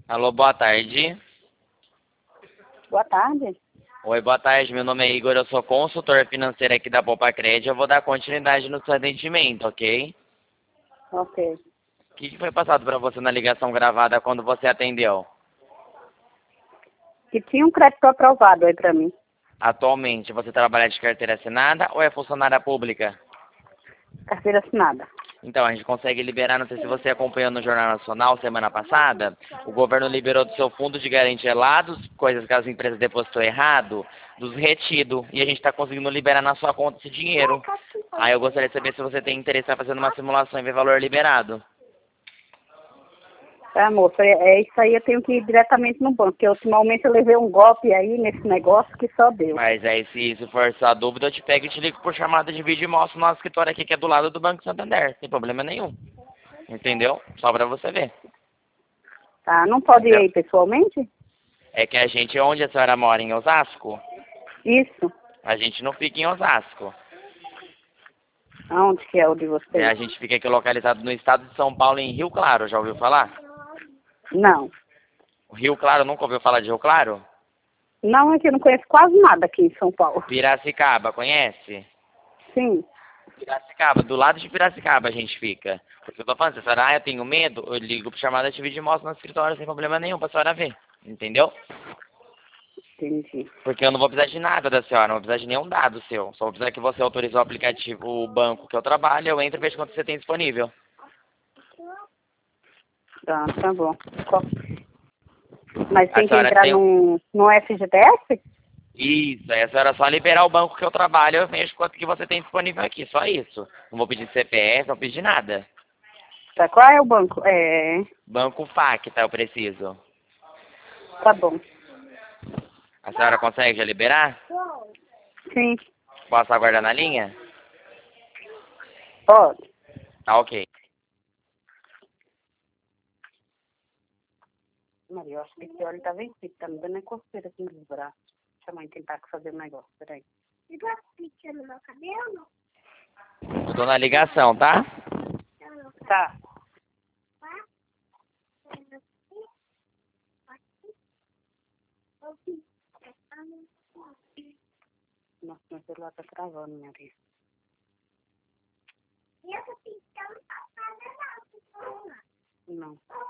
Alô, boa tarde. Boa tarde. Oi, boa tarde. Meu nome é Igor, eu sou consultor financeiro aqui da Poupa Crédito. Eu vou dar continuidade no seu atendimento, ok? Ok. O que foi passado para você na ligação gravada quando você atendeu? Que tinha um crédito aprovado aí pra mim. Atualmente, você trabalha de carteira assinada ou é funcionária pública? Carteira assinada. Então, a gente consegue liberar, não sei se você acompanhou no Jornal Nacional semana passada, o governo liberou do seu fundo de garantia lá, coisas que as empresas depositou errado, dos retidos, e a gente está conseguindo liberar na sua conta esse dinheiro. Aí eu gostaria de saber se você tem interesse em estar fazendo uma simulação e ver valor liberado. Tá, moça, isso aí eu tenho que ir diretamente no banco, porque ultimamente eu levei um golpe aí nesse negócio que só deu. Mas aí, se isso for sua dúvida, eu te pego e te ligo por chamada de vídeo e mostro o nosso escritório aqui, que é do lado do Banco Santander, sem problema nenhum. Entendeu? Só pra você ver. Tá, não pode ir Entendeu? aí pessoalmente? É que a gente, onde a senhora mora, em Osasco, Isso. a gente não fica em Osasco. Aonde que é o de A vocês? gente fica aqui localizado no estado de São Paulo, em Rio Claro, já ouviu falar? Não. O Rio Claro, nunca ouviu falar de Rio Claro? Não, é que eu não conheço quase nada aqui em São Paulo. Piracicaba, conhece? Sim. Piracicaba, do lado de Piracicaba a gente fica. Porque eu tô falando, se a senhora, eu tenho medo, eu ligo por chamada de vídeo e mostro no escritório sem problema nenhum pra senhora ver. Entendeu? Entendi. Porque eu não vou precisar de nada da senhora, não vou precisar de nenhum dado seu. Só vou precisar que você autorize o aplicativo, o banco que eu trabalho, eu entro e vejo quanto você tem disponível. Tá bom. Mas A tem que senhora entrar tem um... no FGTS? Isso, aí a senhora só liberar o banco que eu trabalho, eu vejo quanto que você tem disponível aqui, só isso. Não vou pedir CPF, não vou pedir nada. Tá, qual é o banco? Banco FAC, tá, eu preciso. Tá bom. A senhora consegue já liberar? Sim, Posso aguardar na linha? pode. Tá, ok. Maria, eu acho que esse óleo tá vencido, tá me dando coceira aqui nos braços. Deixa a mãe tentar fazer um negócio, peraí. Você tá picando meu cabelo? Estou na ligação, tá? Tá. Nossa, meu celular tá travando, minha filha. E eu tô pintando a casa da Não.